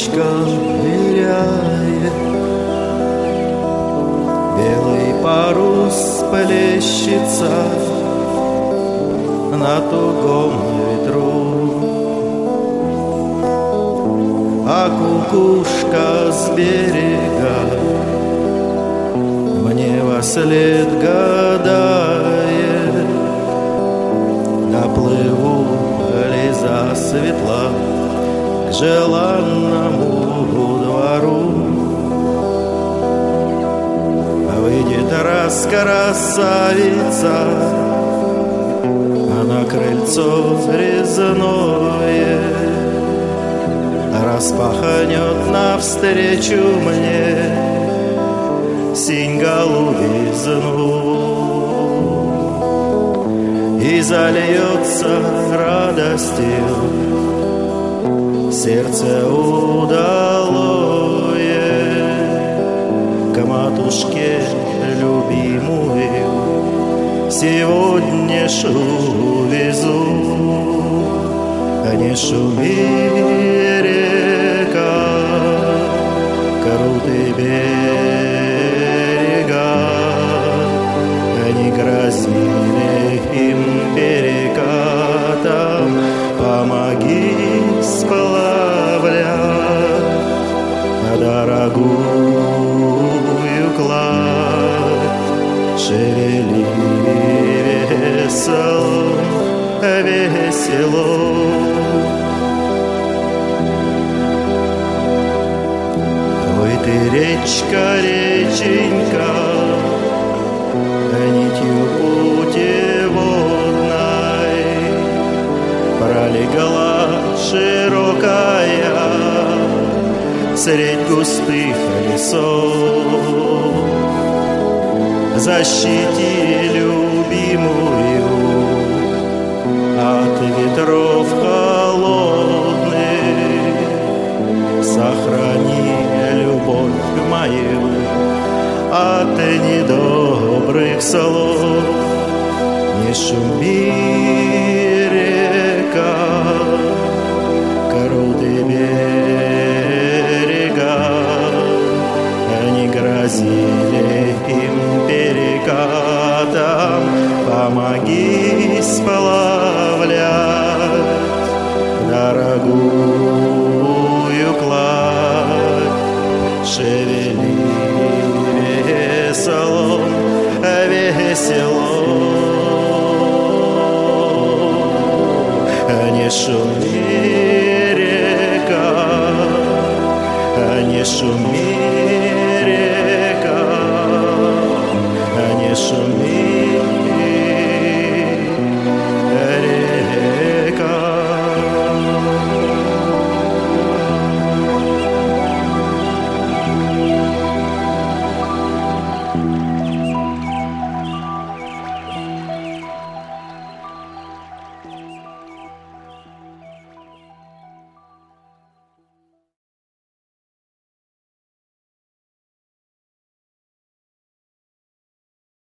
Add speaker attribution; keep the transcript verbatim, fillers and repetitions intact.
Speaker 1: речка ныряет, белый парус плещется на тугом ветру, а кукушка с берега мне вослед гадает, доплыву ли засветла к желанному двору. Выйдет раз красавица, а на крыльцо резное распахнет навстречу мне синь голубизну и зальется радостью сердце удалое, к матушке любимую сегодня шу везу. Не шуми, река, крутые берега, не грозили им перекатом, помоги сплавлять дорогую кладь, шевели весело, весело. Ой, ты речка, реченька, нитью путеводной пролегла широкая средь густых лесов. Защити любимую от ветров холодных, сохрани любовь мою от недобрых слов. Не шуми, река, крутые берега, не грозили им перекатом, помоги сплавлять дорогую кладь, шевели весело, весело. Не шуми, река, не шуми, река, не шуми.